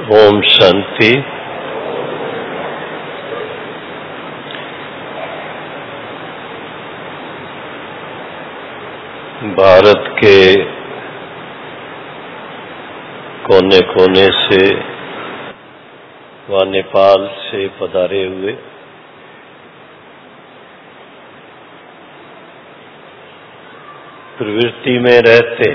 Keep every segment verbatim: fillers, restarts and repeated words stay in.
ओम शांति। भारत के कोने कोने से व नेपाल से पधारे हुए प्रवृत्ति में रहते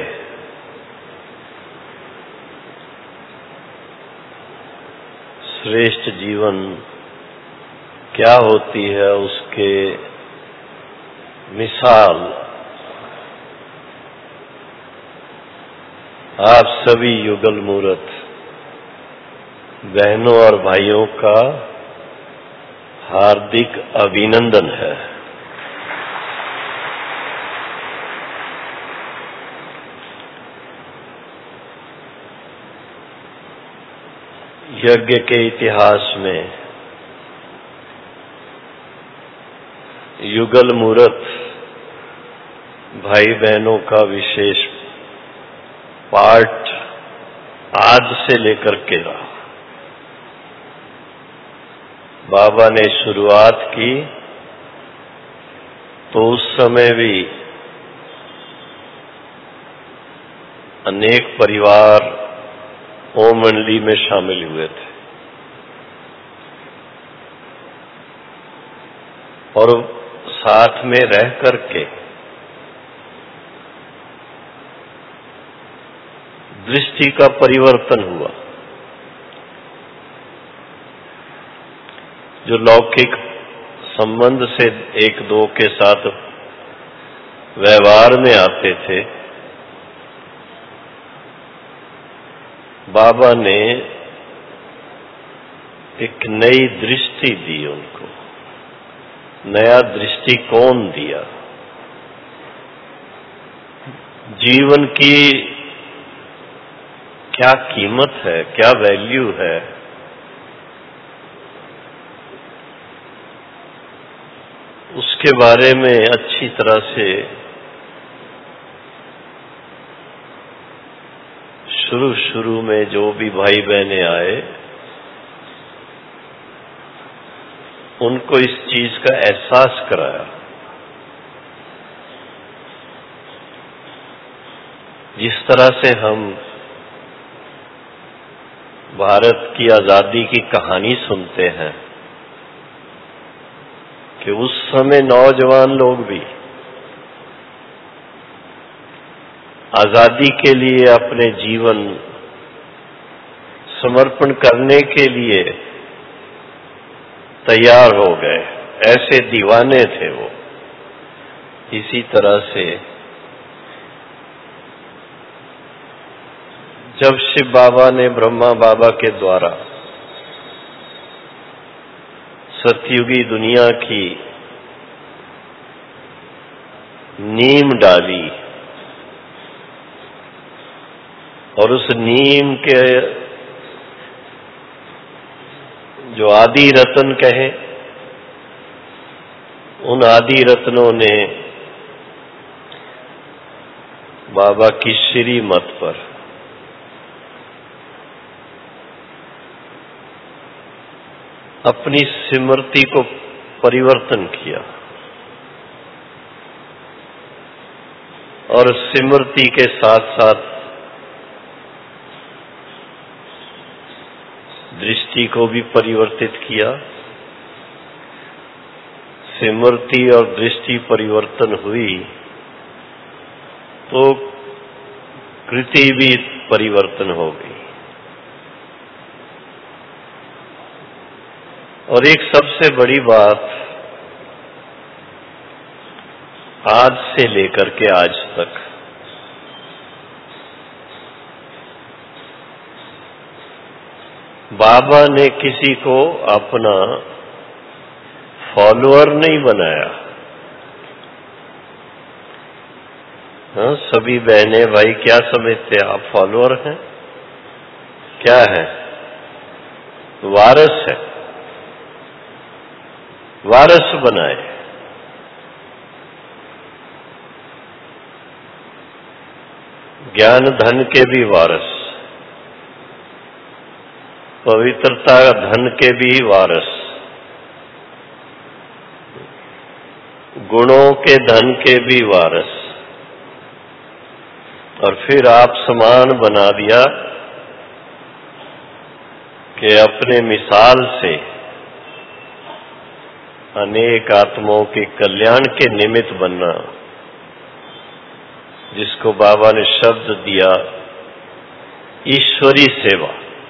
श्रेष्ठ जीवन क्या होती है उसके मिसाल आप सभी युगल मूरत बहनों और भाइयों का हार्दिक अभिनंदन है। यज्ञ के इतिहास में युगल मूरत भाई बहनों का विशेष पाठ आज से लेकर के रहा। बाबा ने शुरुआत की तो उस समय भी अनेक परिवार ओम मंडली में शामिल हुए थे और साथ में रह करके दृष्टि का परिवर्तन हुआ। जो लौकिक संबंध से एक दो के साथ व्यवहार में आते थे, बाबा ने एक नई दृष्टि दी, उनको नया दृष्टिकोण दिया। जीवन की क्या कीमत है, क्या वैल्यू है, उसके बारे में अच्छी तरह से शुरू शुरू में जो भी भाई बहने आए उनको इस चीज का एहसास कराया। जिस तरह से हम भारत की आजादी की कहानी सुनते हैं कि उस समय नौजवान लोग भी आजादी के लिए अपने जीवन समर्पण करने के लिए तैयार हो गए, ऐसे दीवाने थे वो। इसी तरह से जब शिव बाबा ने ब्रह्मा बाबा के द्वारा सतयुगी दुनिया की नींव डाली और उस नीम के जो आदि रत्न कहे, उन आदि रत्नों ने बाबा की श्रीमत पर अपनी स्मृति को परिवर्तन किया और स्मृति के साथ साथ दृष्टि को भी परिवर्तित किया। स्मृति और दृष्टि परिवर्तन हुई तो कृति भी परिवर्तन हो गई। और एक सबसे बड़ी बात, आज से लेकर के आज तक बाबा ने किसी को अपना फॉलोअर नहीं बनाया। हाँ, सभी बहनें भाई क्या समझते हैं, आप फॉलोअर हैं? क्या है? वारस है। वारस बनाए। ज्ञान धन के भी वारस, पवित्रता धन के भी वारस, गुणों के धन के भी वारस, और फिर आप समान बना दिया कि अपने मिसाल से अनेक आत्माओं के कल्याण के निमित्त बनना, जिसको बाबा ने शब्द दिया ईश्वरी सेवा।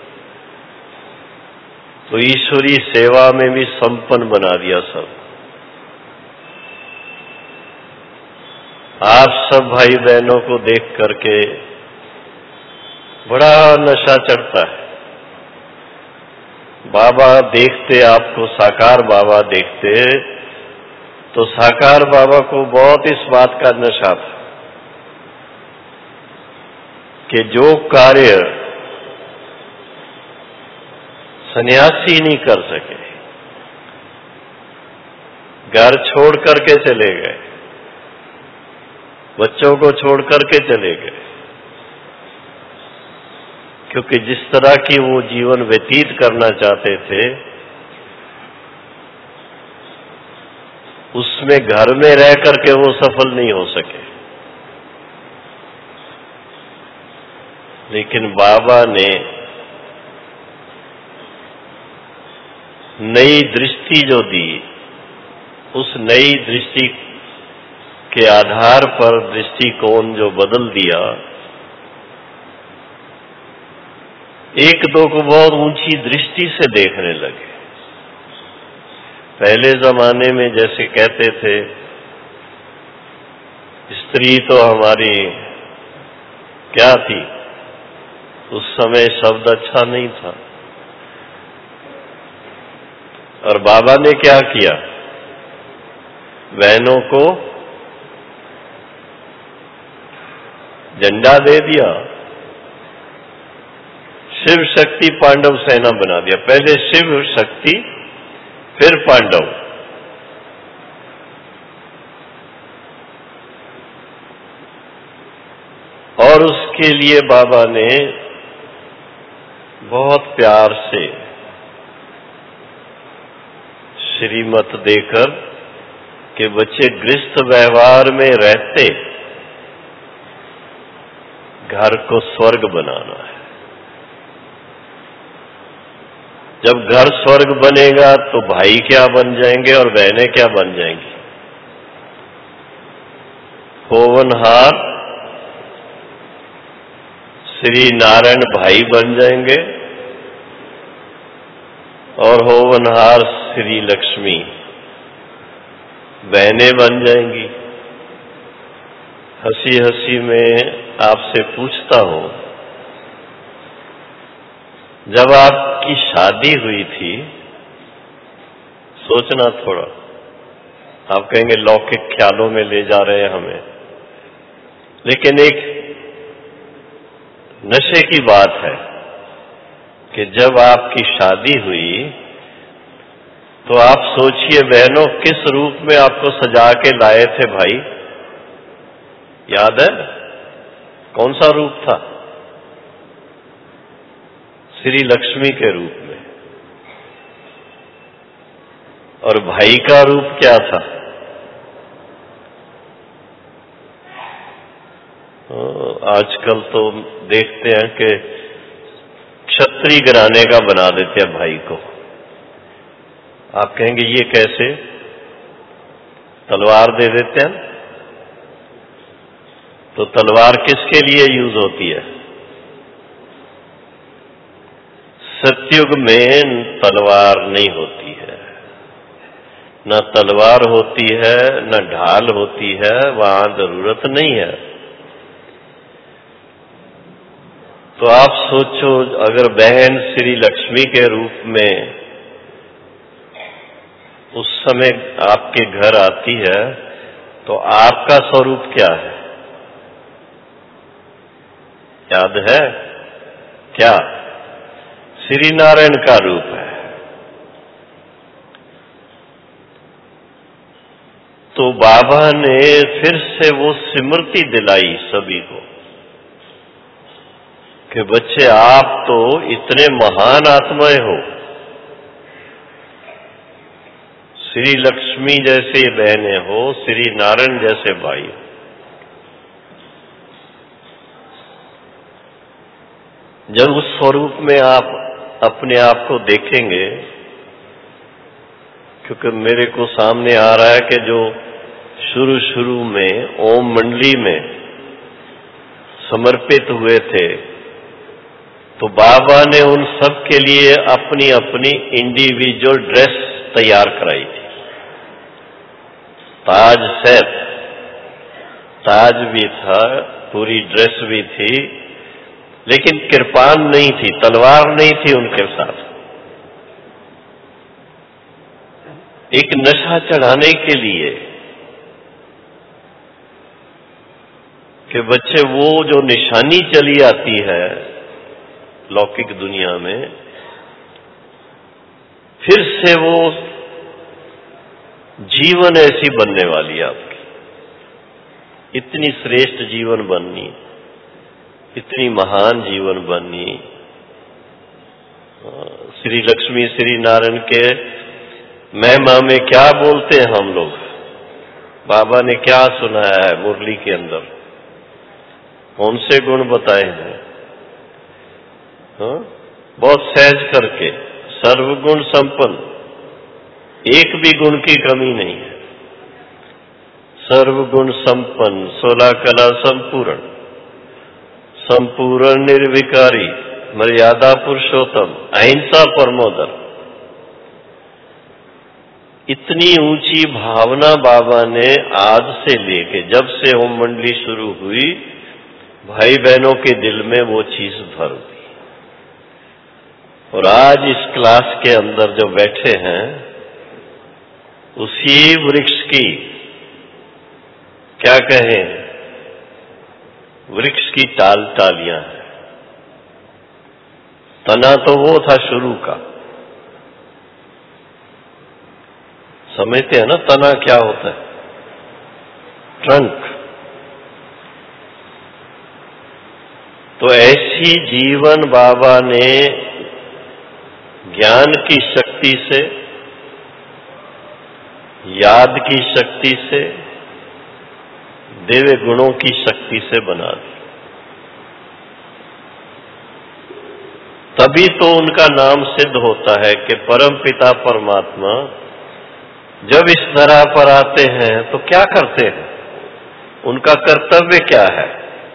तो ईश्वरी सेवा में भी संपन्न बना दिया सब। आप सब भाई बहनों को देख करके बड़ा नशा चढ़ता है। बाबा देखते आपको, साकार बाबा देखते तो साकार बाबा को बहुत इस बात का नशा था कि जो कार्य सन्यासी नहीं कर सके, घर छोड़ करके चले गए, बच्चों को छोड़ करके चले गए, क्योंकि जिस तरह की वो जीवन व्यतीत करना चाहते थे उसमें घर में रह करके वो सफल नहीं हो सके। लेकिन बाबा ने नई दृष्टि जो दी, उस नई दृष्टि के आधार पर दृष्टिकोण जो बदल दिया, एक दो को बहुत ऊंची दृष्टि से देखने लगे। पहले जमाने में जैसे कहते थे स्त्री तो हमारी क्या थी, उस समय शब्द अच्छा नहीं था। और बाबा ने क्या किया, बहनों को झंडा दे दिया, शिव शक्ति पांडव सेना बना दिया। पहले शिव शक्ति, फिर पांडव। और उसके लिए बाबा ने बहुत प्यार से श्रीमत देकर कि बच्चे गृहस्थ व्यवहार में रहते घर को स्वर्ग बनाना है। जब घर स्वर्ग बनेगा तो भाई क्या बन जाएंगे और बहनें क्या बन जाएंगी। होवनहार श्री नारायण भाई बन जाएंगे और होवनहार श्री लक्ष्मी बहनें बन जाएंगी। हंसी हंसी में आपसे पूछता हूं, जब आपकी शादी हुई थी, सोचना थोड़ा, आप कहेंगे लौकिक ख्यालों में ले जा रहे हैं हमें, लेकिन एक नशे की बात है कि जब आपकी शादी हुई तो आप सोचिए बहनों किस रूप में आपको सजा के लाए थे भाई, याद है? कौन सा रूप था? श्री लक्ष्मी के रूप में। और भाई का रूप क्या था? आजकल तो देखते हैं कि क्षत्रिय घराने का बना देते हैं भाई को। आप कहेंगे ये कैसे? तलवार दे देते हैं। तो तलवार किसके लिए यूज होती है? सतयुग में तलवार नहीं होती है, न तलवार होती है न ढाल होती है, वहां जरूरत नहीं है। तो आप सोचो अगर बहन श्री लक्ष्मी के रूप में उस समय आपके घर आती है तो आपका स्वरूप क्या है? याद है क्या? श्री नारायण का रूप है। तो बाबा ने फिर से वो स्मृति दिलाई सभी को कि बच्चे आप तो इतने महान आत्माएं हो, श्री लक्ष्मी जैसे बहनें हो, श्री नारायण जैसे भाई हो। जब उस स्वरूप में आप अपने आप को देखेंगे, क्योंकि मेरे को सामने आ रहा है कि जो शुरू शुरू में ओम मंडली में समर्पित हुए थे, तो बाबा ने उन सब के लिए अपनी अपनी इंडिविजुअल ड्रेस तैयार कराई थी। ताज सेट, ताज भी था, पूरी ड्रेस भी थी, लेकिन कृपान नहीं थी, तलवार नहीं थी उनके साथ। एक नशा चढ़ाने के लिए कि बच्चे वो जो निशानी चली आती है लौकिक दुनिया में, फिर से वो जीवन ऐसी बनने वाली है आपकी, इतनी श्रेष्ठ जीवन बननी, इतनी महान जीवन बननी। श्री लक्ष्मी श्री नारायण के महिमा में क्या बोलते हैं हम लोग, बाबा ने क्या सुनाया है मुरली के अंदर, कौन से गुण बताए हैं? हाँ? बहुत सहज करके, सर्वगुण संपन्न, एक भी गुण की कमी नहीं है। सर्वगुण संपन्न, सोलह कला संपूर्ण, संपूर्ण निर्विकारी, मर्यादा पुरुषोत्तम, अहिंसा परमोदर। इतनी ऊंची भावना बाबा ने आज से लेके, जब से ओम मंडली शुरू हुई, भाई बहनों के दिल में वो चीज भर दी। और आज इस क्लास के अंदर जो बैठे हैं, उसी वृक्ष की क्या कहें, वृक्ष की टाल टालियां हैं। तना तो वो था शुरू का, समझते हैं ना तना क्या होता है? ट्रंक। तो ऐसी जीवन बाबा ने ज्ञान की शक्ति से, याद की शक्ति से, दिव्य गुणों की शक्ति से बना दी। तभी तो उनका नाम सिद्ध होता है कि परम पिता परमात्मा जब इस धरा पर आते हैं तो क्या करते हैं, उनका कर्तव्य क्या है?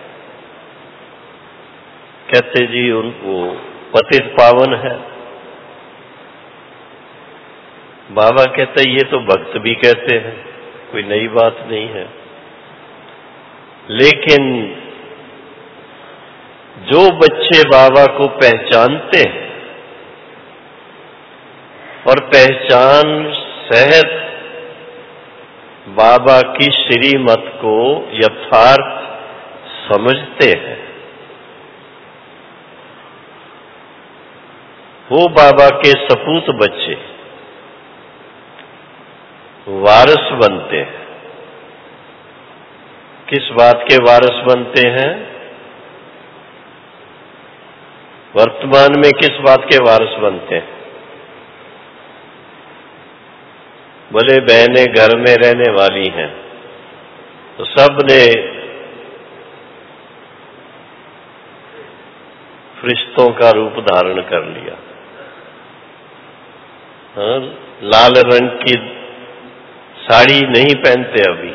कहते जी उनको पतित पावन है। बाबा कहते ये तो भक्त भी कहते हैं, कोई नई बात नहीं है। लेकिन जो बच्चे बाबा को पहचानते हैं और पहचान सहित बाबा की श्रीमत को यथार्थ समझते हैं, वो बाबा के सपूत बच्चे वारिस बनते हैं। किस बात के वारिस बनते हैं? वर्तमान में किस बात के वारिस बनते हैं? बोले बहनें घर में रहने वाली हैं तो सब ने फरिश्तों का रूप धारण कर लिया। हाँ, लाल रंग की साड़ी नहीं पहनते अभी,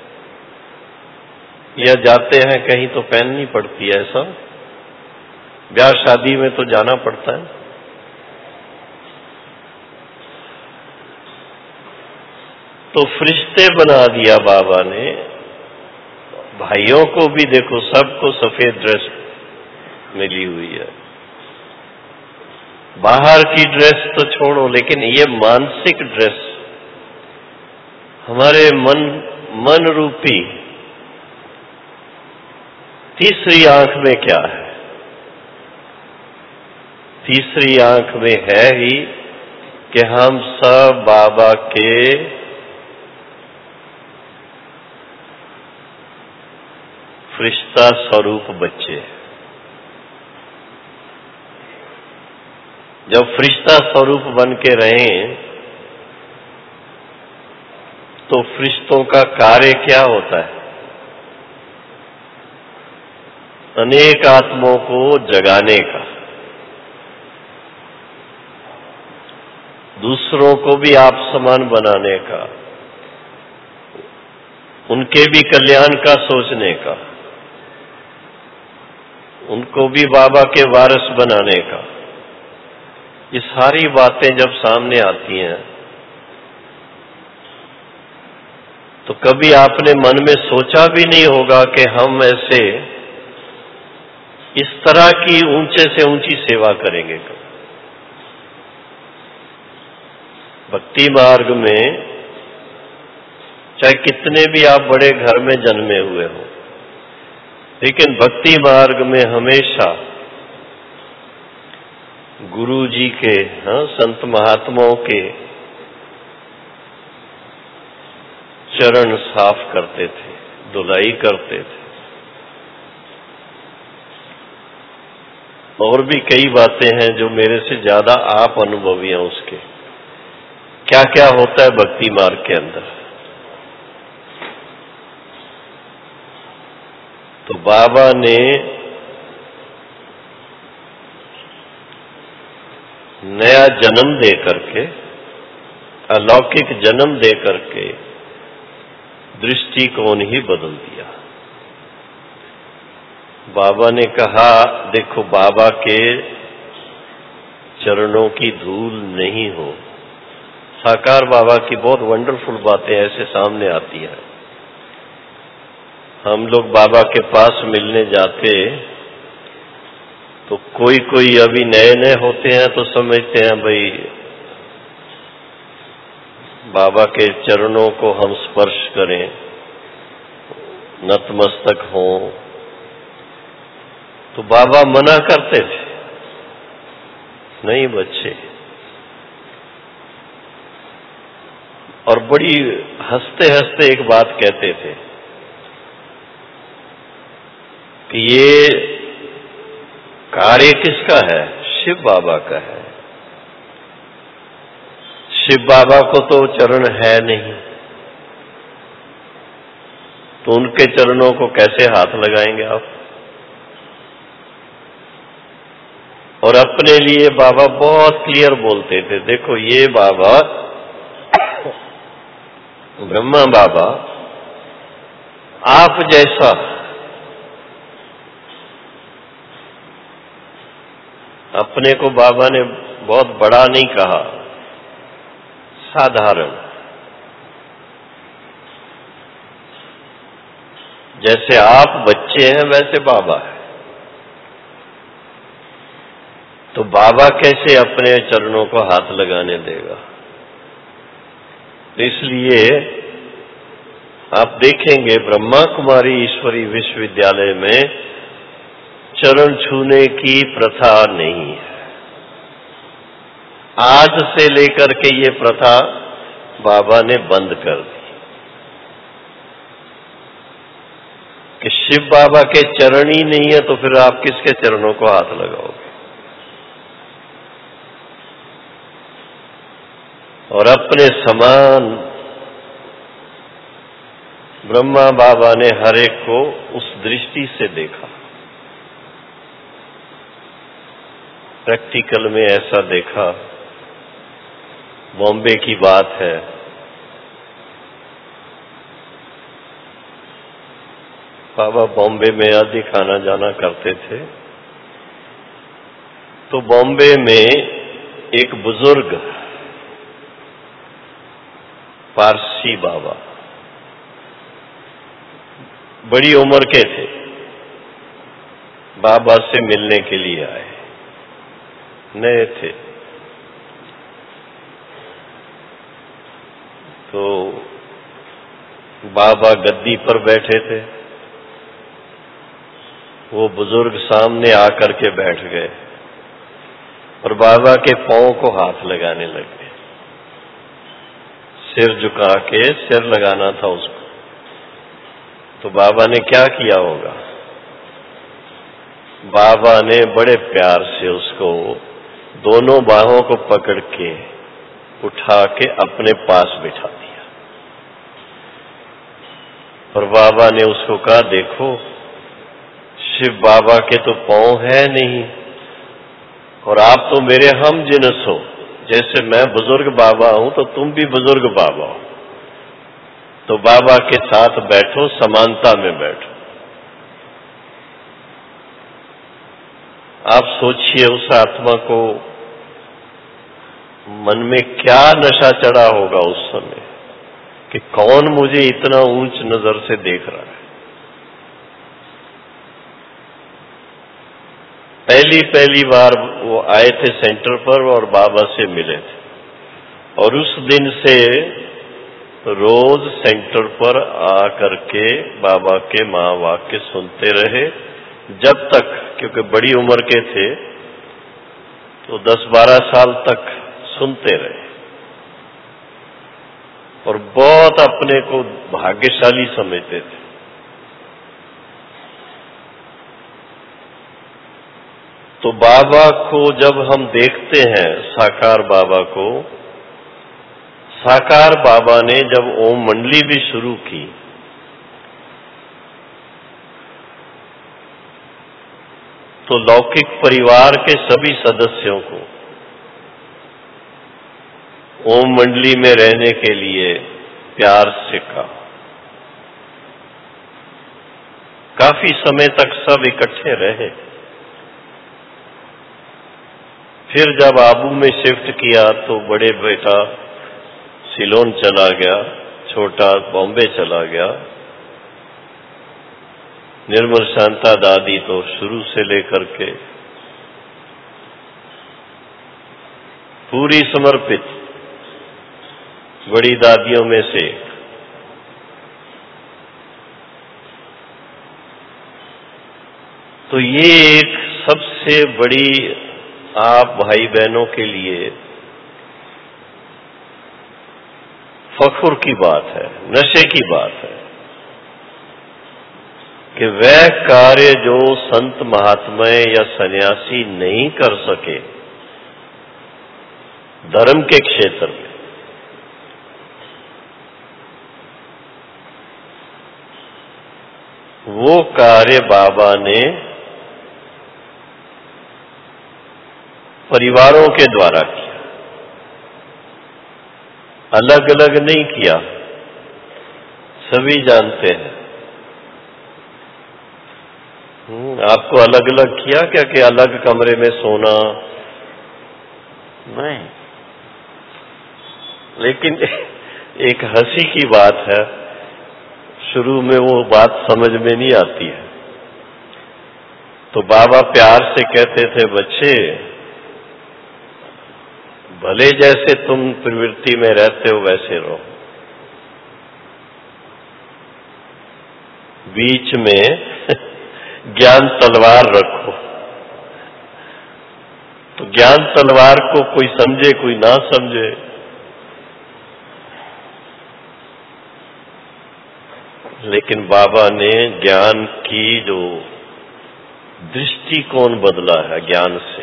या जाते हैं कहीं तो पहननी पड़ती है, ऐसा ब्याह शादी में तो जाना पड़ता है। तो फरिश्ते बना दिया बाबा ने। भाइयों को भी देखो, सबको सफेद ड्रेस मिली हुई है। बाहर की ड्रेस तो छोड़ो, लेकिन ये मानसिक ड्रेस हमारे मन मन रूपी तीसरी आंख में क्या है? तीसरी आंख में है ही कि हम सब बाबा के फरिश्ता स्वरूप बच्चे। जब फरिश्ता स्वरूप बन के रहें तो फरिश्तों का कार्य क्या होता है? अनेक आत्माओं को जगाने का, दूसरों को भी आप समान बनाने का, उनके भी कल्याण का सोचने का, उनको भी बाबा के वारिस बनाने का। ये सारी बातें जब सामने आती हैं तो कभी आपने मन में सोचा भी नहीं होगा कि हम ऐसे इस तरह की ऊंचे से ऊंची सेवा करेंगे। भक्ति मार्ग में चाहे कितने भी आप बड़े घर में जन्मे हुए हो, लेकिन भक्ति मार्ग में हमेशा गुरु जी के, हाँ, संत महात्माओं के चरण साफ करते थे, धुलाई करते थे। और भी कई बातें हैं जो मेरे से ज्यादा आप अनुभवी हैं उसके, क्या क्या होता है भक्ति मार्ग के अंदर। तो बाबा ने नया जन्म दे करके, अलौकिक जन्म दे करके दृष्टिकोण ही बदल दिया। बाबा ने कहा, देखो बाबा के चरणों की धूल नहीं हो। साकार बाबा की बहुत वंडरफुल बातें ऐसे सामने आती हैं। हम लोग बाबा के पास मिलने जाते तो कोई कोई अभी नए नए होते हैं तो समझते हैं भाई बाबा के चरणों को हम स्पर्श करें, नतमस्तक हों, तो बाबा मना करते थे, नहीं बच्चे। और बड़ी हंसते हंसते एक बात कहते थे कि ये कार्य किसका है? शिव बाबा का है। शिव बाबा को तो चरण है नहीं, तो उनके चरणों को कैसे हाथ लगाएंगे आप? और अपने लिए बाबा बहुत क्लियर बोलते थे, देखो ये बाबा ब्रह्मा बाबा आप जैसा अपने को बाबा ने बहुत बड़ा नहीं कहा, साधारण। जैसे आप बच्चे हैं वैसे बाबा है। तो बाबा कैसे अपने चरणों को हाथ लगाने देगा? इसलिए आप देखेंगे ब्रह्मा कुमारी ईश्वरी विश्वविद्यालय में चरण छूने की प्रथा नहीं है। आज से लेकर के ये प्रथा बाबा ने बंद कर दी कि शिव बाबा के चरण ही नहीं है तो फिर आप किसके चरणों को हाथ लगाओगे? और अपने समान ब्रह्मा बाबा ने हर एक को उस दृष्टि से देखा। प्रैक्टिकल में ऐसा देखा। बॉम्बे की बात है, बाबा बॉम्बे में अधिक आना जाना करते थे। तो बॉम्बे में एक बुजुर्ग पारसी बाबा, बड़ी उम्र के थे, बाबा से मिलने के लिए आए, नए थे। तो बाबा गद्दी पर बैठे थे, वो बुजुर्ग सामने आकर के बैठ गए और बाबा के पांव को हाथ लगाने लगे। सिर झुका के सिर लगाना था उसको। तो बाबा ने क्या किया होगा? बाबा ने बड़े प्यार से उसको दोनों बाहों को पकड़ के उठा के अपने पास बिठा दिया। और बाबा ने उसको कहा, देखो शिव बाबा के तो पांव है नहीं और आप तो मेरे हम जिनस हो। जैसे मैं बुजुर्ग बाबा हूं तो तुम भी बुजुर्ग बाबा हो, तो बाबा के साथ बैठो, समानता में बैठो। आप सोचिए उस आत्मा को मन में क्या नशा चढ़ा होगा उस समय कि कौन मुझे इतना ऊंच नजर से देख रहा है। पहली पहली बार वो आए थे सेंटर पर और बाबा से मिले थे, और उस दिन से रोज सेंटर पर आकर के बाबा के महावाक्य सुनते रहे, जब तक, क्योंकि बड़ी उम्र के थे तो दस बारह साल तक सुनते रहे और बहुत अपने को भाग्यशाली समझते थे। तो बाबा को जब हम देखते हैं, साकार बाबा को, साकार बाबा ने जब ओम मंडली भी शुरू की तो लौकिक परिवार के सभी सदस्यों को ओम मंडली में रहने के लिए प्यार से कहा। काफी समय तक सब इकट्ठे रहे। फिर जब आबू में शिफ्ट किया तो बड़े बेटा सिलोन चला गया, छोटा बॉम्बे चला गया, निर्मल शांता दादी तो शुरू से लेकर के पूरी समर्पित बड़ी दादियों में से। तो ये एक सबसे बड़ी आप भाई बहनों के लिए फख्र की बात है, नशे की बात है कि वह कार्य जो संत महात्मा या सन्यासी नहीं कर सके धर्म के क्षेत्र में, वो कार्य बाबा ने परिवारों के द्वारा किया, अलग अलग नहीं किया। सभी जानते हैं। आपको अलग अलग किया क्या कि अलग कमरे में सोना? नहीं। लेकिन एक हंसी की बात है, शुरू में वो बात समझ में नहीं आती है। तो बाबा प्यार से कहते थे, बच्चे भले जैसे तुम प्रवृत्ति में रहते हो वैसे रहो, बीच में ज्ञान तलवार रखो। तो ज्ञान तलवार को कोई समझे कोई ना समझे, लेकिन बाबा ने ज्ञान की जो दृष्टिकोण बदला है, ज्ञान से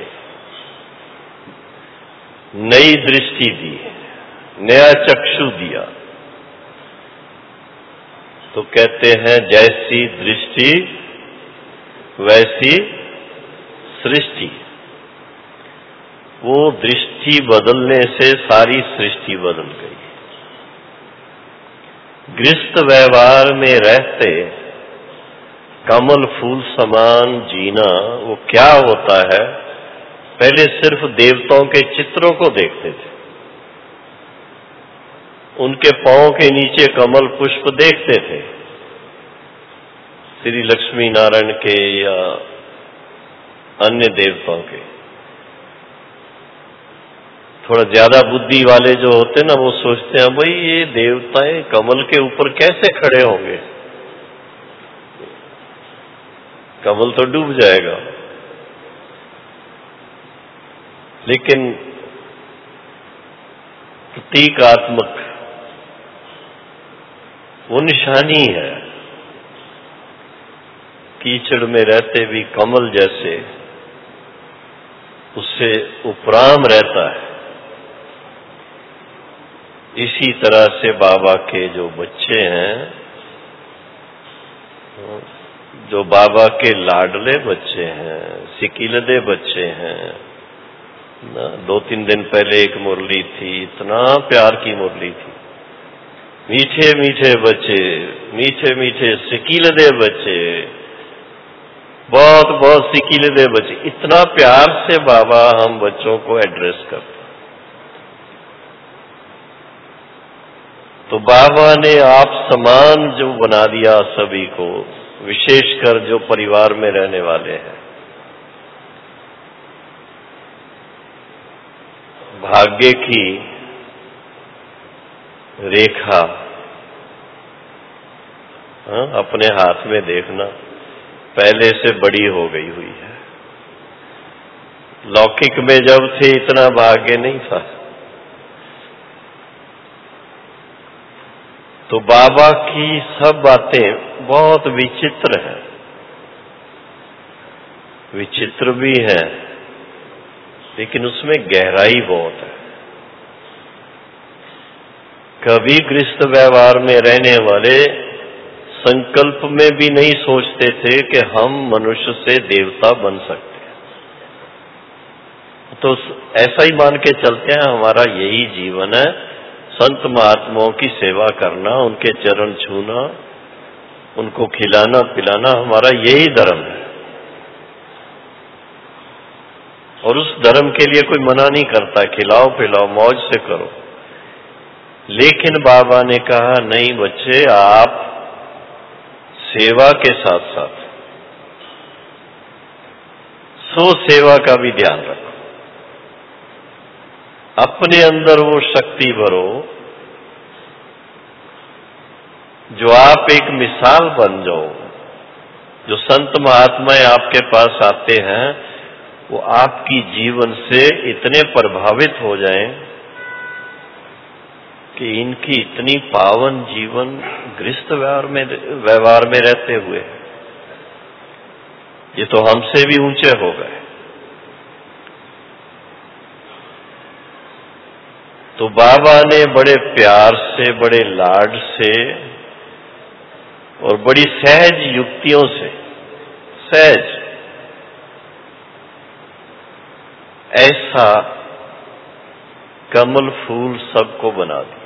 नई दृष्टि दी, नया चक्षु दिया। तो कहते हैं जैसी दृष्टि वैसी सृष्टि। वो दृष्टि बदलने से सारी सृष्टि बदल गई। गृहस्थ व्यवहार में रहते कमल फूल समान जीना वो क्या होता है? पहले सिर्फ देवताओं के चित्रों को देखते थे, उनके पांव के नीचे कमल पुष्प देखते थे, श्री लक्ष्मी नारायण के या अन्य देवताओं के। थोड़ा ज्यादा बुद्धि वाले जो होते ना, वो सोचते हैं भाई ये देवताएं कमल के ऊपर कैसे खड़े होंगे, कमल तो डूब जाएगा। लेकिन प्रतीकात्मक वो निशानी है, कीचड़ में रहते भी कमल जैसे उससे उपराम रहता है। इसी तरह से बाबा के जो बच्चे हैं, जो बाबा के लाडले बच्चे हैं, सिकीलदे बच्चे हैं ना। दो तीन दिन पहले एक मुरली थी, इतना प्यार की मुरली थी। मीठे मीठे बच्चे, मीठे मीठे सिकीलदे बच्चे, बहुत बहुत सिकीलदे बच्चे। इतना प्यार से बाबा हम बच्चों को एड्रेस करते। तो बाबा ने आप समान जो बना दिया सभी को, विशेषकर जो परिवार में रहने वाले हैं। भाग्य की रेखा हाँ, अपने हाथ में देखना, पहले से बड़ी हो गई हुई है। लौकिक में जब थे इतना भाग्य नहीं था। तो बाबा की सब बातें बहुत विचित्र हैं, विचित्र भी है, लेकिन उसमें गहराई बहुत है। कभी गृहस्थ व्यवहार में रहने वाले संकल्प में भी नहीं सोचते थे कि हम मनुष्य से देवता बन सकते हैं। तो ऐसा ही मान के चलते हैं, हमारा यही जीवन है, संत महात्माओं की सेवा करना, उनके चरण छूना, उनको खिलाना पिलाना, हमारा यही धर्म है। और उस धर्म के लिए कोई मना नहीं करता, खिलाओ पिलाओ, मौज से करो। लेकिन बाबा ने कहा नहीं बच्चे, आप सेवा के साथ साथ सो सेवा का भी ध्यान रखो। अपने अंदर वो शक्ति भरो जो आप एक मिसाल बन जाओ। जो संत महात्माएं आपके पास आते हैं वो आपकी जीवन से इतने प्रभावित हो जाएं कि इनकी इतनी पावन जीवन गृहस्थ व्यवहार में व्यवहार में रहते हुए, ये तो हमसे भी ऊंचे हो गए। तो बाबा ने बड़े प्यार से, बड़े लाड से और बड़ी सहज युक्तियों से, सहज ऐसा कमल फूल सबको बना दिया।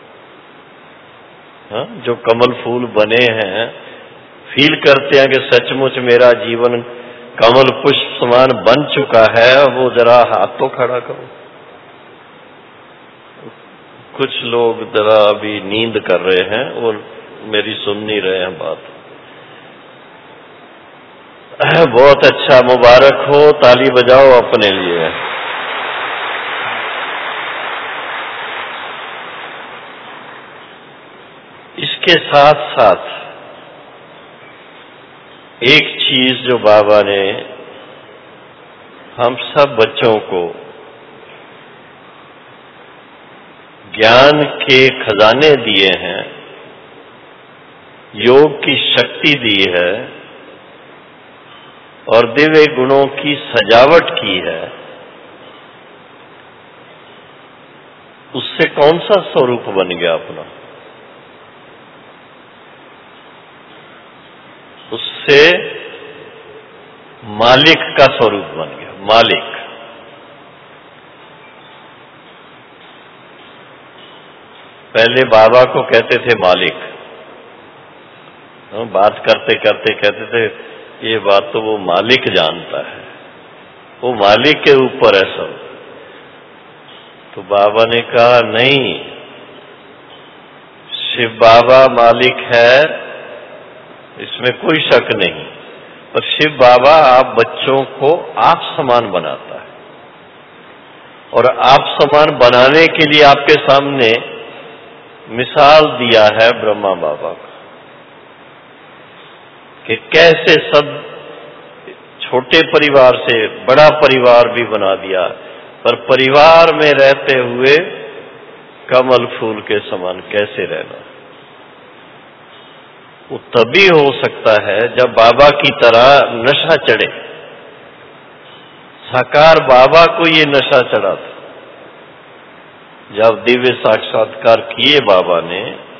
हाँ, जो कमल फूल बने हैं, फील करते हैं कि सचमुच मेरा जीवन कमल पुष्प समान बन चुका है, वो जरा हाथ तो खड़ा करो। कुछ लोग जरा अभी नींद कर रहे हैं, वो मेरी सुन नहीं रहे हैं बात। बहुत अच्छा, मुबारक हो, ताली बजाओ अपने लिए। इसके साथ साथ एक चीज जो बाबा ने हम सब बच्चों को ज्ञान के खजाने दिए हैं, योग की शक्ति दी है और दिव्य गुणों की सजावट की है, उससे कौन सा स्वरूप बन गया अपना? उससे मालिक का स्वरूप बन गया। मालिक, पहले बाबा को कहते थे मालिक, बात करते करते कहते थे ये बात तो वो मालिक जानता है, वो मालिक के ऊपर है सब। तो बाबा ने कहा नहीं, शिव बाबा मालिक है, इसमें कोई शक नहीं, पर शिव बाबा आप बच्चों को आप समान बनाता है, और आप समान बनाने के लिए आपके सामने मिसाल दिया है ब्रह्मा बाबा का, कि कैसे सब छोटे परिवार से बड़ा परिवार भी बना दिया, पर परिवार में रहते हुए कमल फूल के समान कैसे रहना। वो तभी हो सकता है जब बाबा की तरह नशा चढ़े, साकार बाबा को ये नशा चढ़ा था। जब दिव्य साक्षात्कार किए बाबा ने,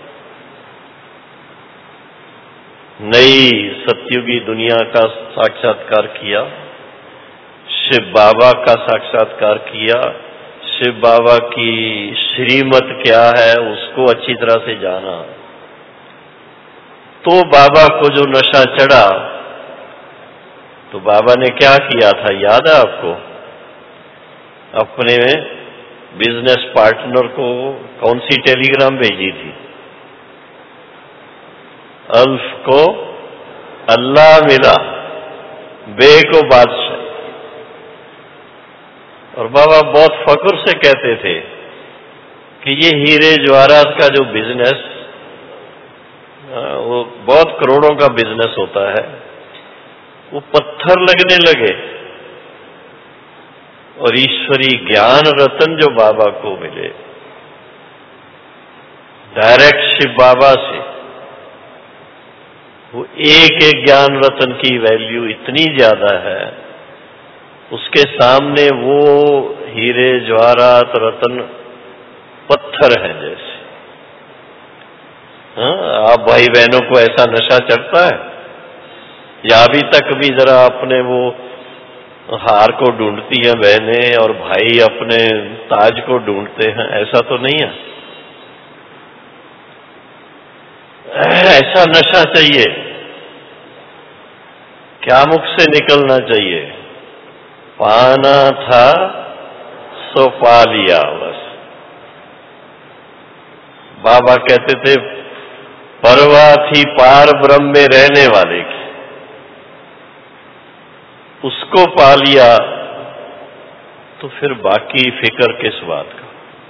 नई सतयुगी दुनिया का साक्षात्कार किया, शिव बाबा का साक्षात्कार किया, शिव बाबा की श्रीमत क्या है उसको अच्छी तरह से जाना, तो बाबा को जो नशा चढ़ा, तो बाबा ने क्या किया था याद है आपको? अपने बिजनेस पार्टनर को कौन सी टेलीग्राम भेजी थी? अल्फ को अल्लाह मिला, बे को बादशाह। और बाबा बहुत फख्र से कहते थे कि ये हीरे जवाहरात का जो बिजनेस, वो बहुत करोड़ों का बिजनेस होता है, वो पत्थर लगने लगे। और ईश्वरी ज्ञान रतन जो बाबा को मिले डायरेक्ट शिव बाबा से, वो एक एक ज्ञान रतन की वैल्यू इतनी ज्यादा है, उसके सामने वो हीरे जवाहरात रतन पत्थर हैं जैसे। हाँ, आप भाई बहनों को ऐसा नशा चढ़ता है? या अभी तक भी जरा अपने वो हार को ढूंढती हैं बहनें और भाई अपने ताज को ढूंढते हैं, ऐसा तो नहीं है? ऐसा नशा चाहिए, क्या मुख से निकलना चाहिए? पाना था सो पा लिया बस। बाबा कहते थे परवाह थी पार ब्रह्म में रहने वाले की, उसको पा लिया तो फिर बाकी फिक्र किस बात का?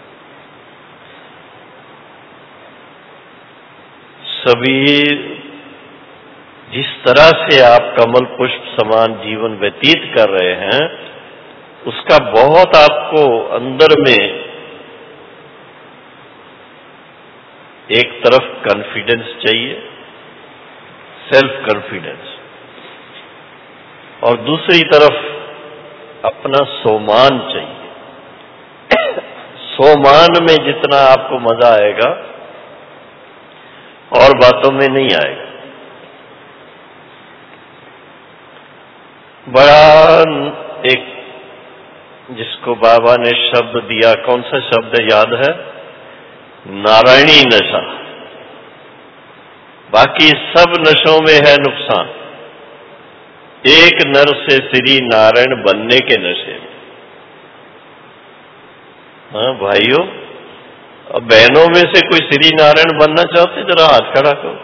सभी जिस तरह से आप कमल पुष्प समान जीवन व्यतीत कर रहे हैं, उसका बहुत आपको अंदर में एक तरफ कॉन्फिडेंस चाहिए, सेल्फ कॉन्फिडेंस, और दूसरी तरफ अपना सोमान चाहिए। सोमान में जितना आपको मजा आएगा और बातों में नहीं आएगा। बड़ा एक जिसको बाबा ने शब्द दिया, कौन सा शब्द याद है? नारायणी नशा। बाकी सब नशों में है नुकसान, एक नर से श्री नारायण बनने के नशे में। हाँ भाइयों, अब बहनों में से कोई श्री नारायण बनना चाहते जरा हाथ खड़ा करो।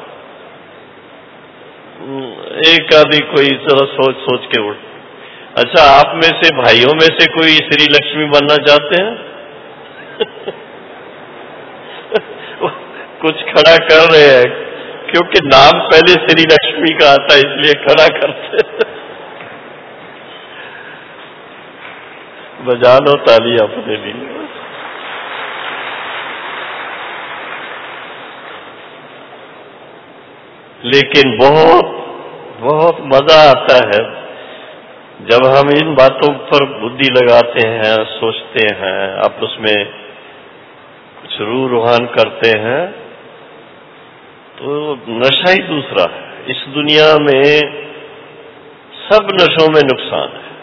एक आदि कोई जरा सोच सोच के उठ। अच्छा, आप में से भाइयों में से कोई श्री लक्ष्मी बनना चाहते हैं? कुछ खड़ा कर रहे हैं, क्योंकि नाम पहले श्री लक्ष्मी का आता है इसलिए खड़ा करते हैं। बजा लो ताली अपने लिए। लेकिन बहुत बहुत मजा आता है जब हम इन बातों पर बुद्धि लगाते हैं, सोचते हैं, आपस में कुछ रूह रूहान करते हैं, तो नशा ही दूसरा है। इस दुनिया में सब नशों में नुकसान है,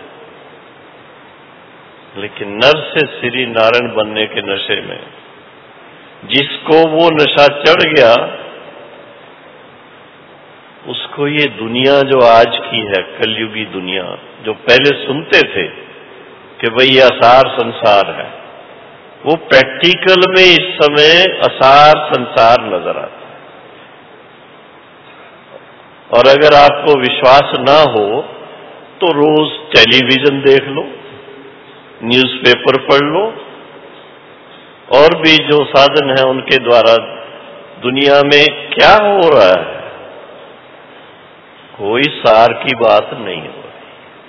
लेकिन नर से श्री नारायण बनने के नशे में जिसको वो नशा चढ़ गया, उसको ये दुनिया जो आज की है, कलयुगी दुनिया, जो पहले सुनते थे कि भाई ये असार संसार है, वो प्रैक्टिकल में इस समय असार संसार नजर आता है। और अगर आपको विश्वास ना हो तो रोज टेलीविजन देख लो, न्यूज़पेपर पढ़ लो, और भी जो साधन है उनके द्वारा दुनिया में क्या हो रहा है, कोई सार की बात नहीं हो रही।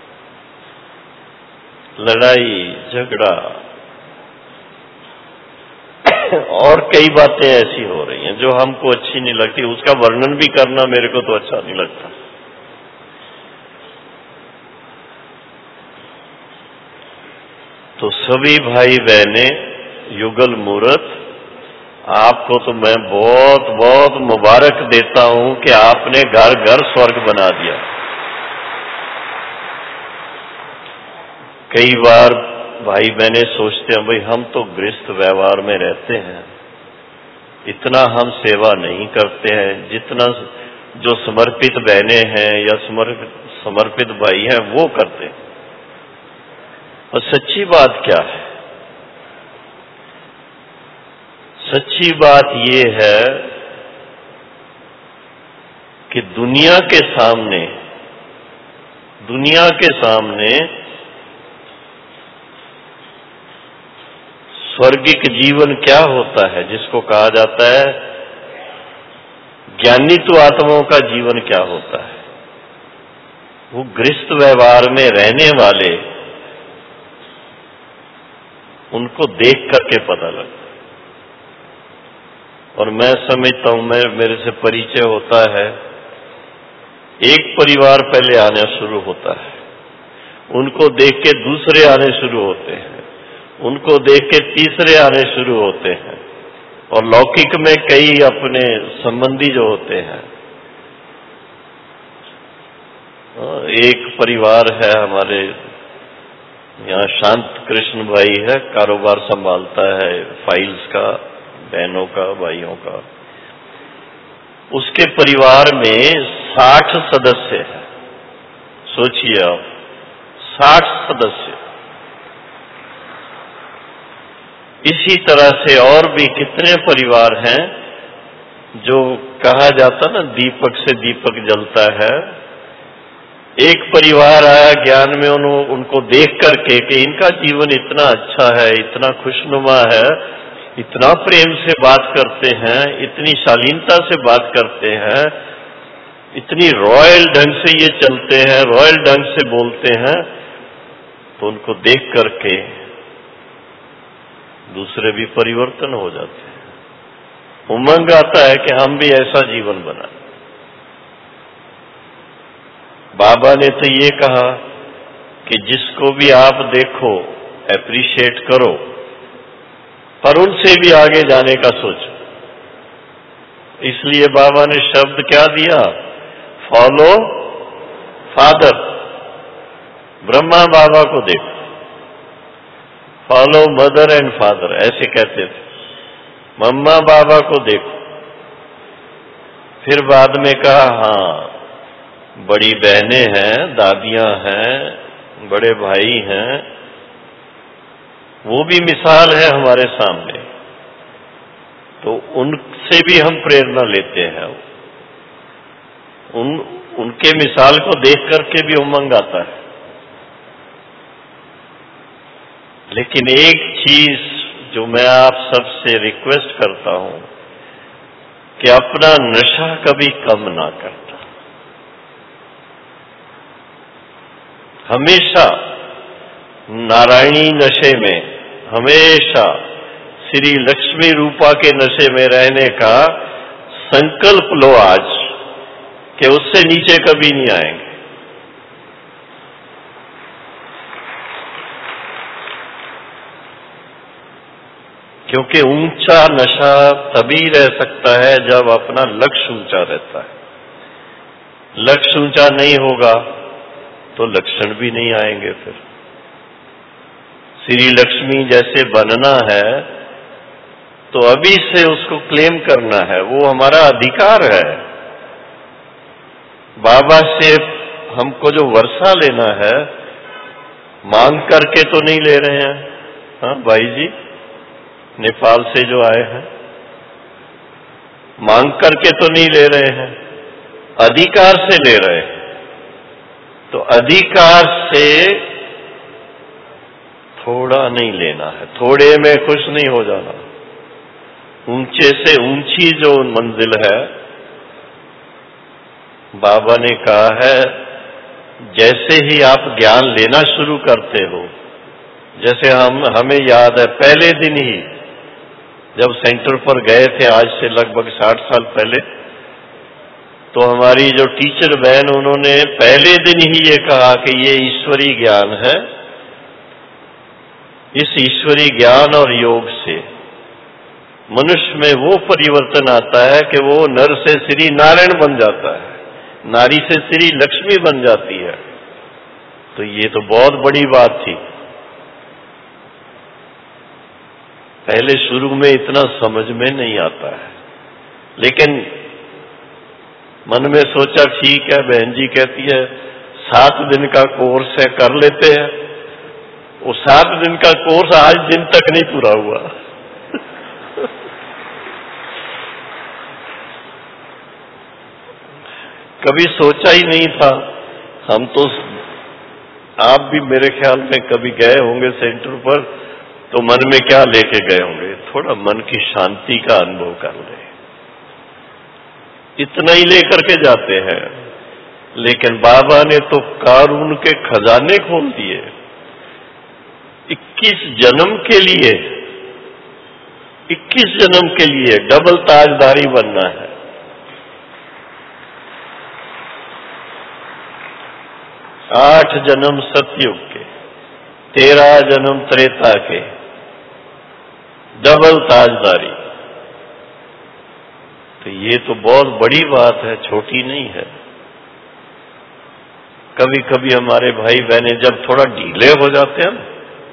लड़ाई झगड़ा और कई बातें ऐसी हो रही हैं जो हमको अच्छी नहीं लगती, उसका वर्णन भी करना मेरे को तो अच्छा नहीं लगता। तो सभी भाई बहने युगल मूर्त, आपको तो मैं बहुत बहुत मुबारक देता हूं कि आपने घर घर स्वर्ग बना दिया। कई बार भाई बहने सोचते हैं, भाई हम तो गृहस्थ व्यवहार में रहते हैं, इतना हम सेवा नहीं करते हैं जितना जो समर्पित बहनें हैं या समर्पित समर्पित भाई हैं वो करते हैं। और सच्ची बात क्या है? सच्ची बात ये है कि दुनिया के सामने दुनिया के सामने स्वर्गिक जीवन क्या होता है, जिसको कहा जाता है ज्ञानित्व आत्माओं का जीवन क्या होता है, वो गृहस्थ व्यवहार में रहने वाले उनको देख करके पता लगता है। और मैं समझता हूं, मैं मेरे से परिचय होता है, एक परिवार पहले आना शुरू होता है, उनको देख के दूसरे आने शुरू होते हैं, उनको देख के तीसरे आने शुरू होते हैं, और लौकिक में कई अपने संबंधी जो होते हैं। एक परिवार है हमारे यहाँ, शांत कृष्ण भाई है, कारोबार संभालता है फाइल्स का, बहनों का, भाइयों का। उसके परिवार में साठ सदस्य हैं। सोचिए आप, साठ सदस्य। इसी तरह से और भी कितने परिवार हैं जो कहा जाता ना दीपक से दीपक जलता है। एक परिवार आया ज्ञान में, उन, उनको देख करके कि इनका जीवन इतना अच्छा है, इतना खुशनुमा है, इतना प्रेम से बात करते हैं, इतनी शालीनता से बात करते हैं, इतनी रॉयल ढंग से ये चलते हैं, रॉयल ढंग से बोलते हैं, तो उनको देख करके दूसरे भी परिवर्तन हो जाते हैं। उमंग आता है कि हम भी ऐसा जीवन बनाएं। बाबा ने तो ये कहा कि जिसको भी आप देखो एप्रिशिएट करो, पर उनसे भी आगे जाने का सोचो। इसलिए बाबा ने शब्द क्या दिया? Follow father. ब्रह्मा बाबा को देखो, फॉलो मदर एंड फादर, ऐसे कहते थे। मम्मा बाबा को देखो। फिर बाद में कहा, हाँ बड़ी बहनें हैं, दादियां हैं, बड़े भाई हैं, वो भी मिसाल है हमारे सामने, तो उनसे भी हम प्रेरणा लेते हैं। उन उनके मिसाल को देख करके भी उमंग आता है। लेकिन एक चीज जो मैं आप सबसे रिक्वेस्ट करता हूं कि अपना नशा कभी कम ना करता। हमेशा नारायणी नशे में, हमेशा श्री लक्ष्मी रूपा के नशे में रहने का संकल्प लो आज, कि उससे नीचे कभी नहीं आएंगे। क्योंकि ऊंचा नशा तभी रह सकता है जब अपना लक्ष्य ऊंचा रहता है। लक्ष्य ऊंचा नहीं होगा तो लक्षण भी नहीं आएंगे। फिर श्री लक्ष्मी जैसे बनना है तो अभी से उसको क्लेम करना है, वो हमारा अधिकार है। बाबा से हमको जो वर्षा लेना है, मांग करके तो नहीं ले रहे हैं। हाँ भाई जी नेपाल से जो आए हैं, मांग करके तो नहीं ले रहे हैं, अधिकार से ले रहे हैं। तो अधिकार से थोड़ा नहीं लेना है, थोड़े में खुश नहीं हो जाना। ऊंचे से ऊंची जो मंजिल है, बाबा ने कहा है, जैसे ही आप ज्ञान लेना शुरू करते हो, जैसे हम हमें याद है पहले दिन ही जब सेंटर पर गए थे, आज से लगभग साठ साल पहले, तो हमारी जो टीचर बहन, उन्होंने पहले दिन ही ये कहा कि ये ईश्वरी ज्ञान है, इस ईश्वरी ज्ञान और योग से मनुष्य में वो परिवर्तन आता है कि वो नर से श्री नारायण बन जाता है, नारी से श्री लक्ष्मी बन जाती है। तो ये तो बहुत बड़ी बात थी। पहले शुरू में इतना समझ में नहीं आता है, लेकिन मन में सोचा ठीक है, बहन जी कहती है सात दिन का कोर्स है, कर लेते हैं। वो सात दिन का कोर्स आज दिन तक नहीं पूरा हुआ। कभी सोचा ही नहीं था। हम तो, आप भी मेरे ख्याल में कभी गए होंगे सेंटर पर, तो मन में क्या लेके गए होंगे, थोड़ा मन की शांति का अनुभव कर ले, इतना ही लेकर के जाते हैं। लेकिन बाबा ने तो कारून के खजाने खोल दिए। इक्कीस जन्म के लिए, इक्कीस जन्म के लिए डबल ताजदारी बनना है। आठ जन्म सतयुग के, तेरह जन्म त्रेता के, डबल ताजदारी। तो ये तो बहुत बड़ी बात है, छोटी नहीं है। कभी कभी हमारे भाई बहनें जब थोड़ा ढीले हो जाते हैं,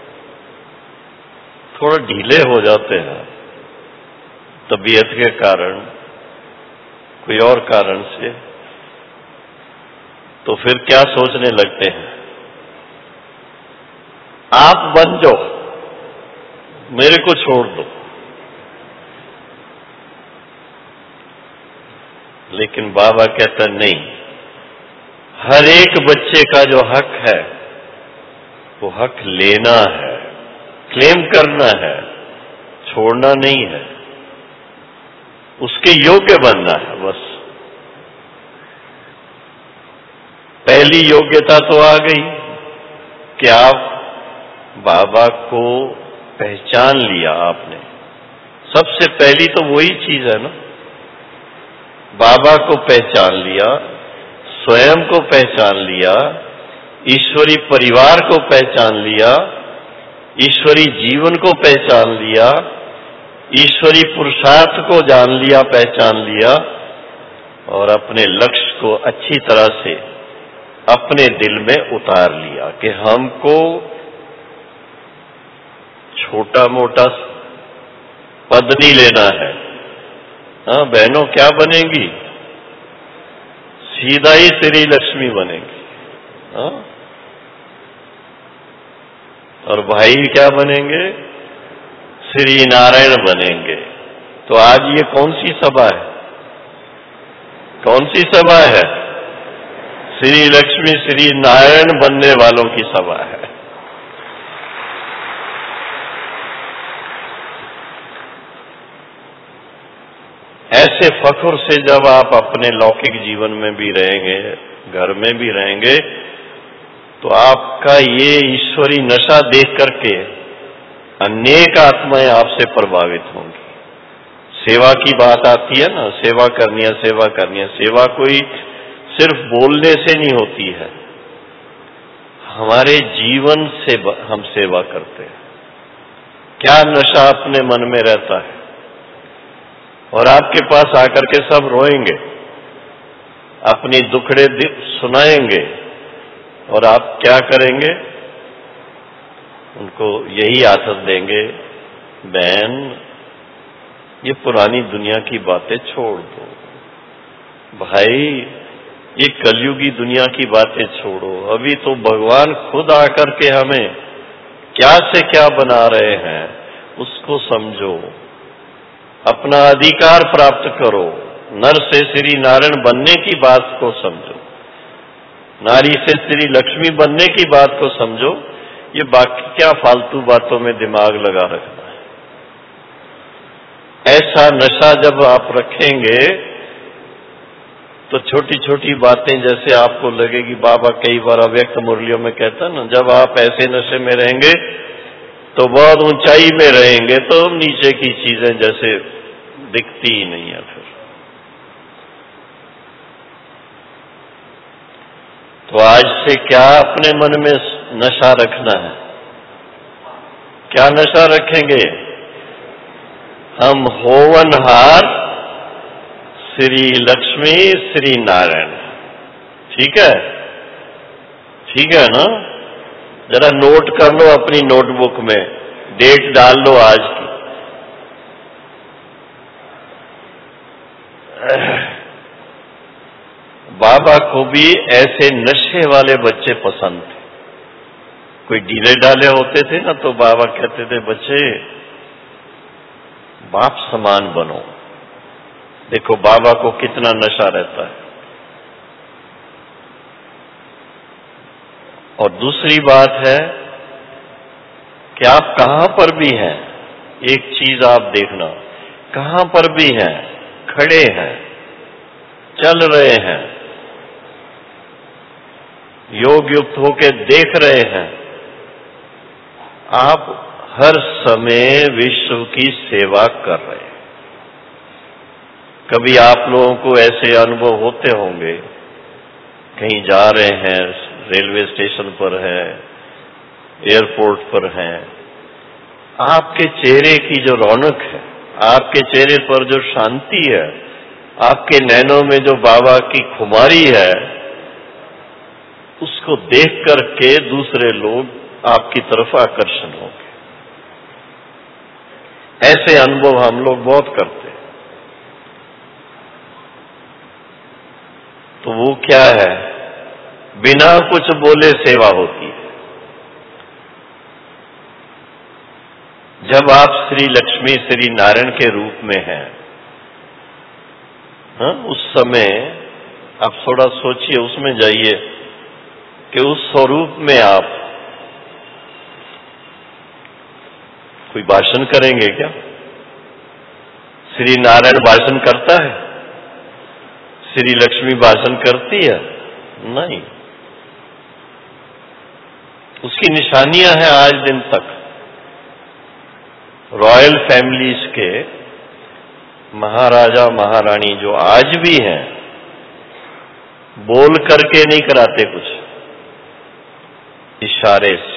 थोड़ा ढीले हो जाते हैं तबीयत के कारण, कोई और कारण से, तो फिर क्या सोचने लगते हैं, आप बन जाओ, मेरे को छोड़ दो। लेकिन बाबा कहता नहीं, हर एक बच्चे का जो हक है वो हक लेना है, क्लेम करना है, छोड़ना नहीं है, उसके योग्य बनना है। बस पहली योग्यता तो आ गई कि आप बाबा को पहचान लिया आपने। सबसे पहली तो वही चीज है ना, बाबा को पहचान लिया, स्वयं को पहचान लिया, ईश्वरी परिवार को पहचान लिया, ईश्वरी जीवन को पहचान लिया, ईश्वरी पुरुषार्थ को जान लिया, पहचान लिया, और अपने लक्ष्य को अच्छी तरह से अपने दिल में उतार लिया कि हमको छोटा मोटा पद नहीं लेना है। हाँ बहनों, क्या बनेंगी? सीधा ही श्री लक्ष्मी बनेंगी। हाँ, और भाई क्या बनेंगे? श्री नारायण बनेंगे। तो आज ये कौन सी सभा है? कौन सी सभा है? श्री लक्ष्मी श्री नारायण बनने वालों की सभा है। ऐसे फख्र से जब आप अपने लौकिक जीवन में भी रहेंगे, घर में भी रहेंगे, तो आपका ये ईश्वरी नशा देख करके अनेक आत्माएं आपसे प्रभावित होंगी। सेवा की बात आती है ना, सेवा करनी है, सेवा करनी है। सेवा कोई सिर्फ बोलने से नहीं होती है, हमारे जीवन से हम सेवा करते हैं। क्या नशा अपने मन में रहता है, और आपके पास आकर के सब रोएंगे, अपनी दुखड़े सुनाएंगे, और आप क्या करेंगे? उनको यही आदत देंगे, बहन ये पुरानी दुनिया की बातें छोड़ दो, भाई ये कलयुगी दुनिया की बातें छोड़ो। अभी तो भगवान खुद आकर के हमें क्या से क्या बना रहे हैं उसको समझो, अपना अधिकार प्राप्त करो, नर से श्री नारायण बनने की बात को समझो, नारी से श्री लक्ष्मी बनने की बात को समझो। ये बाकी क्या फालतू बातों में दिमाग लगा रखना है। ऐसा नशा जब आप रखेंगे तो छोटी छोटी बातें जैसे आपको लगेगी, बाबा कई बार अव्यक्त मुरलियों में कहता ना, जब आप ऐसे नशे में रहेंगे तो बहुत ऊंचाई में रहेंगे, तो नीचे की चीजें जैसे दिखती ही नहीं है। फिर तो आज से क्या अपने मन में नशा रखना है? क्या नशा रखेंगे? हम होवनहार श्री लक्ष्मी श्री नारायण। ठीक है, ठीक है ना? जरा नोट कर लो अपनी नोटबुक में, डेट डाल लो आज की। बाबा को भी ऐसे नशे वाले बच्चे पसंद थे। कोई ढीले डाले होते थे ना, तो बाबा कहते थे बच्चे बाप समान बनो। देखो बाबा को कितना नशा रहता है। और दूसरी बात है कि आप कहां पर भी हैं, एक चीज आप देखना, कहां पर भी हैं, खड़े हैं, चल रहे हैं, योग युक्त होके देख रहे हैं, आप हर समय विश्व की सेवा कर रहे हैं। कभी आप लोगों को ऐसे अनुभव होते होंगे, कहीं जा रहे हैं, रेलवे स्टेशन पर है, एयरपोर्ट पर हैं, आपके चेहरे की जो रौनक है, आपके चेहरे पर जो शांति है, आपके नैनों में जो बाबा की खुमारी है, उसको देख करके दूसरे लोग आपकी तरफ आकर्षण होंगे। ऐसे अनुभव हम लोग बहुत करते हैं। तो वो क्या है? बिना कुछ बोले सेवा होती है। जब आप श्री लक्ष्मी श्री नारायण के रूप में हैं, हाँ, उस समय आप थोड़ा सोचिए, उसमें जाइए कि उस स्वरूप में आप कोई भाषण करेंगे क्या? श्री नारायण भाषण करता है? श्री लक्ष्मी भाषण करती है? नहीं। उसकी निशानियां हैं आज दिन तक। रॉयल फैमिलीज के महाराजा महारानी जो आज भी हैं, बोल करके नहीं कराते कुछ, इशारे से।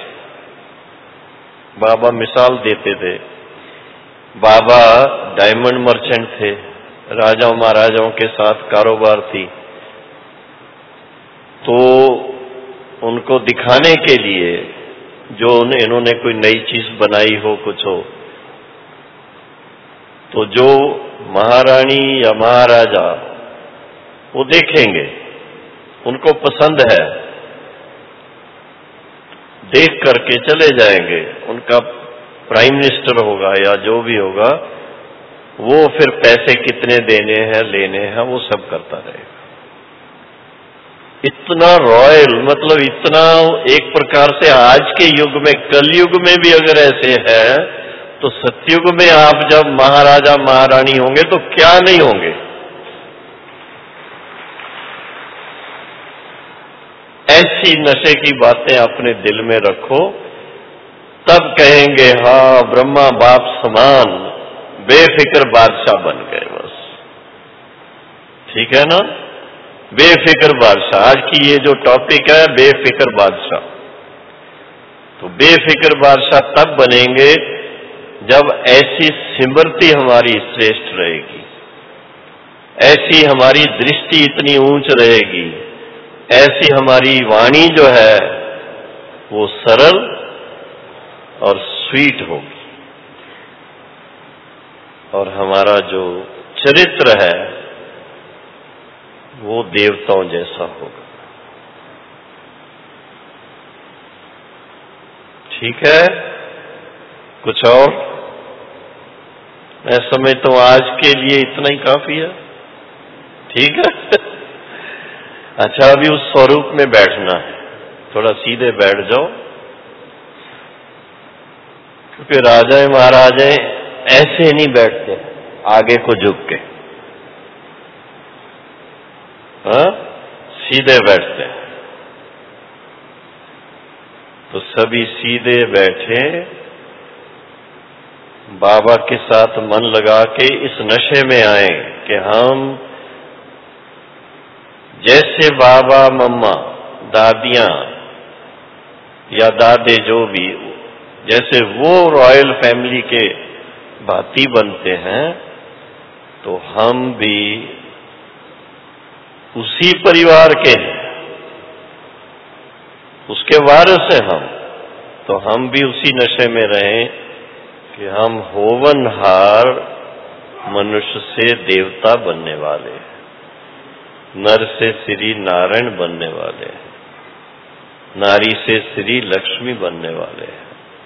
बाबा मिसाल देते थे। बाबा डायमंड मर्चेंट थे, राजाओं महाराजाओं के साथ कारोबार थी, तो उनको दिखाने के लिए जो इन्होंने कोई नई चीज बनाई हो, कुछ हो, तो जो महारानी या महाराजा वो देखेंगे, उनको पसंद है, देख करके चले जाएंगे। उनका प्राइम मिनिस्टर होगा या जो भी होगा, वो फिर पैसे कितने देने हैं, लेने हैं, वो सब करता रहेगा। इतना रॉयल, मतलब इतना, एक प्रकार से आज के युग में, कलयुग में भी अगर ऐसे है, तो सतयुग में आप जब महाराजा महारानी होंगे तो क्या नहीं होंगे। ऐसी नशे की बातें अपने दिल में रखो, तब कहेंगे हाँ ब्रह्मा बाप समान बेफिक्र बादशाह बन गए बस। ठीक है ना? बेफिक्र बादशाह। आज की ये जो टॉपिक है, बेफिक्र बादशाह। तो बेफिक्र बादशाह तब बनेंगे जब ऐसी स्मृति हमारी श्रेष्ठ रहेगी, ऐसी हमारी दृष्टि इतनी ऊंच रहेगी, ऐसी हमारी वाणी जो है वो सरल और स्वीट होगी, और हमारा जो चरित्र है वो देवताओं जैसा होगा। ठीक है? कुछ और? मैं समझता हूं आज के लिए इतना ही काफी है। ठीक है? अच्छा, अभी उस स्वरूप में बैठना है। थोड़ा सीधे बैठ जाओ, क्योंकि राजाएं महाराजाएं ऐसे नहीं बैठते आगे को झुक के, हाँ, सीधे बैठते हैं। तो सभी सीधे बैठे, बाबा के साथ मन लगा के इस नशे में आए कि हम जैसे बाबा मम्मा दादियां या दादे जो भी जैसे वो रॉयल फैमिली के भांति बनते हैं, तो हम भी उसी परिवार के हैं, उसके वारिस हैं हम। तो हम भी उसी नशे में रहें कि हम होवनहार मनुष्य से देवता बनने वाले हैं, नर से श्री नारायण बनने वाले हैं, नारी से श्री लक्ष्मी बनने वाले हैं।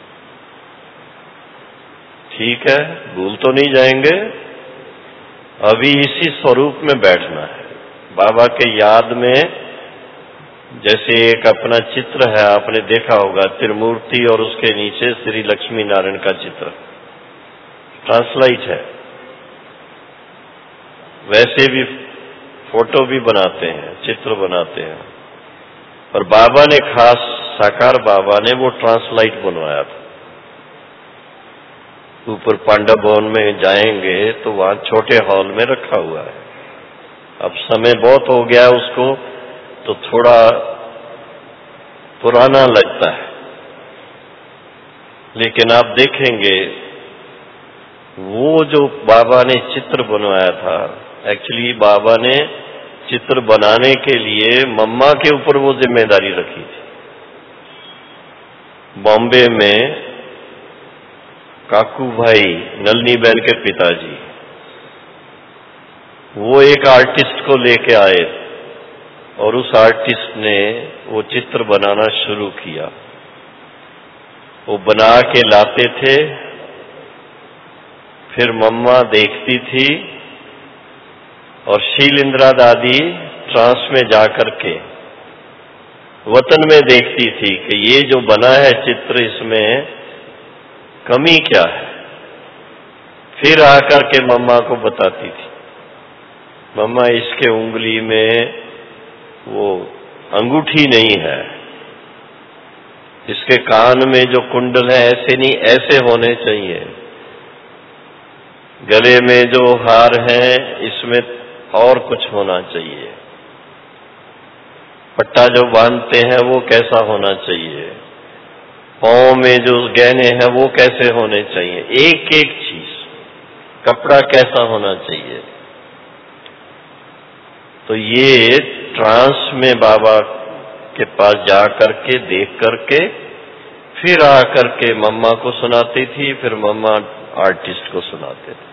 ठीक है, भूल तो नहीं जाएंगे। अभी इसी स्वरूप में बैठना है, बाबा के याद में। जैसे एक अपना चित्र है, आपने देखा होगा, त्रिमूर्ति और उसके नीचे श्री लक्ष्मी नारायण का चित्र ट्रांसलाइट है। वैसे भी फोटो भी बनाते हैं, चित्र बनाते हैं, और बाबा ने खास, साकार बाबा ने वो ट्रांसलाइट बनवाया था। ऊपर पांडव भवन में जाएंगे तो वहां छोटे हॉल में रखा हुआ है। अब समय बहुत हो गया उसको, तो थोड़ा पुराना लगता है, लेकिन आप देखेंगे वो जो बाबा ने चित्र बनवाया था, एक्चुअली बाबा ने चित्र बनाने के लिए मम्मा के ऊपर वो जिम्मेदारी रखी थी। बॉम्बे में काकू भाई, नलनी बहन के पिताजी, वो एक आर्टिस्ट को लेके आए और उस आर्टिस्ट ने वो चित्र बनाना शुरू किया। वो बना के लाते थे, फिर मम्मा देखती थी, और शीलिंद्रा दादी ट्रांस में जाकर के वतन में देखती थी कि ये जो बना है चित्र, इसमें कमी क्या है। फिर आकर के मम्मा को बताती थी, मम्मा इसके उंगली में वो अंगूठी नहीं है, इसके कान में जो कुंडल है ऐसे नहीं, ऐसे होने चाहिए, गले में जो हार है इसमें और कुछ होना चाहिए, पट्टा जो बांधते हैं वो कैसा होना चाहिए, पांव में जो गहने हैं वो कैसे होने चाहिए, एक एक चीज, कपड़ा कैसा होना चाहिए। तो ये ट्रांस में बाबा के पास जा करके देख करके फिर आकर के मम्मा को सुनाती थी, फिर मम्मा आर्टिस्ट को सुनाते थे।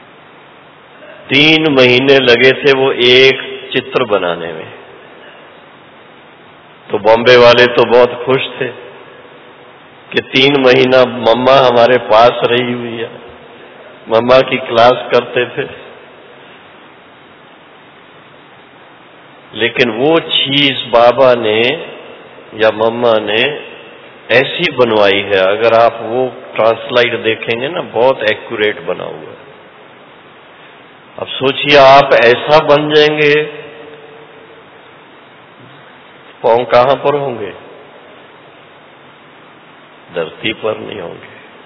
तीन महीने लगे थे वो एक चित्र बनाने में। तो बॉम्बे वाले तो बहुत खुश थे कि तीन महीना मम्मा हमारे पास रही हुई है, मम्मा की क्लास करते थे। लेकिन वो चीज बाबा ने या मम्मा ने ऐसी बनवाई है, अगर आप वो ट्रांसलाइट देखेंगे ना, बहुत एक्यूरेट बना हुआ है। अब सोचिए आप ऐसा बन जाएंगे, पांव कहां पर होंगे? धरती पर नहीं होंगे।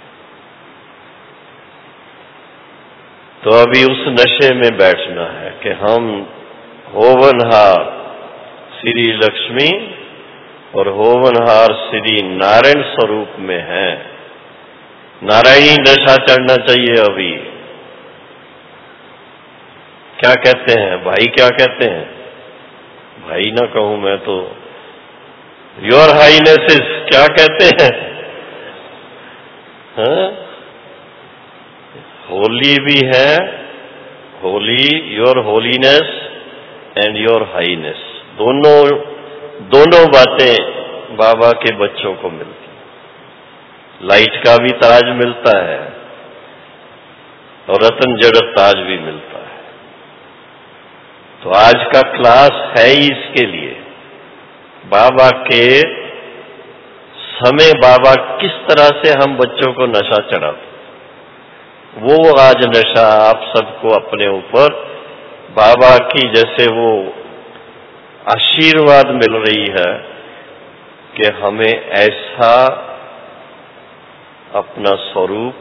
तो अभी उस नशे में बैठना है कि हम होवनहार श्री लक्ष्मी और होवनहार श्री नारायण स्वरूप में हैं। नारायणी नशा चढ़ना चाहिए। अभी क्या कहते हैं भाई, क्या कहते हैं भाई ना कहूं मैं तो, योर हाईनेसेस क्या कहते हैं? हाँ? होली भी है, holy, your holiness and your highness, दोनों दोनों बातें बाबा के बच्चों को मिलती। लाइट का भी ताज मिलता है और रतन जड़त ताज भी मिलता है। तो आज का क्लास है ही इसके लिए, बाबा के समय बाबा किस तरह से हम बच्चों को नशा चढ़ाते, वो आज नशा आप सबको अपने ऊपर बाबा की जैसे वो आशीर्वाद मिल रही है कि हमें ऐसा अपना स्वरूप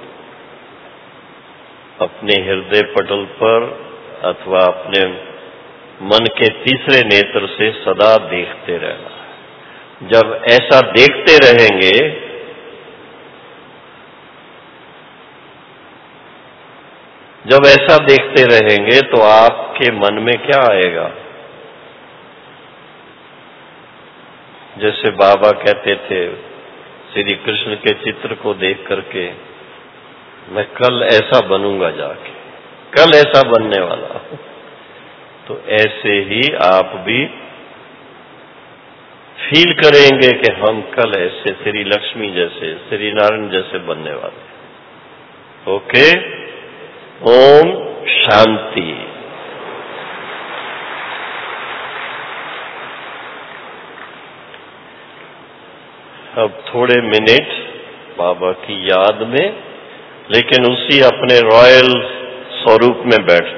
अपने हृदय पटल पर अथवा अपने मन के तीसरे नेत्र से सदा देखते रहना है। जब ऐसा देखते रहेंगे जब ऐसा देखते रहेंगे तो आपके मन में क्या आएगा? जैसे बाबा कहते थे श्री कृष्ण के चित्र को देख करके, मैं कल ऐसा बनूंगा जाके, कल ऐसा बनने वाला हूं। तो ऐसे ही आप भी फील करेंगे कि हम कल ऐसे श्री लक्ष्मी जैसे, श्री नारायण जैसे बनने वाले। ओके, ओम शांति। अब थोड़े मिनट बाबा की याद में, लेकिन उसी अपने रॉयल स्वरूप में बैठना।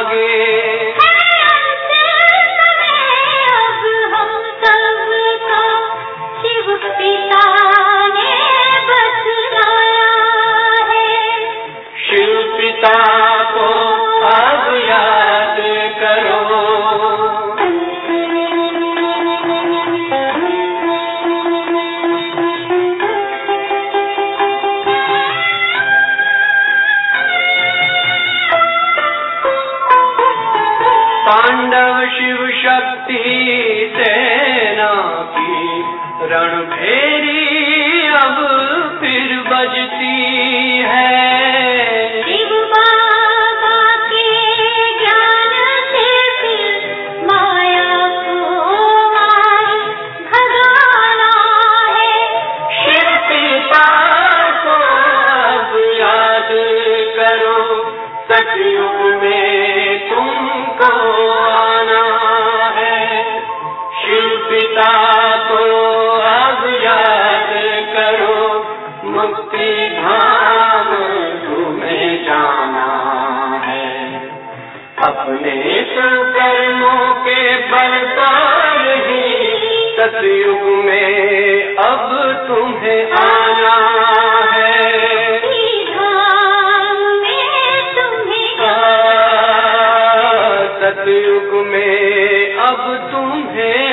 अब हम सब का शक्ति सेना की रणभेरी अब फिर बजती है। शिव बाबा के ज्ञान से फिर माया को मार भगाना है। शिव पिता को अब याद करो, सतयुग में तुमको आना है। शिव पिता को अब याद करो, मुक्ति धाम तुम्हें जाना है। अपने कर्मों के बल पर ही सतयुग में अब तुम्हें आना है। सतयुग में अब तुम्हें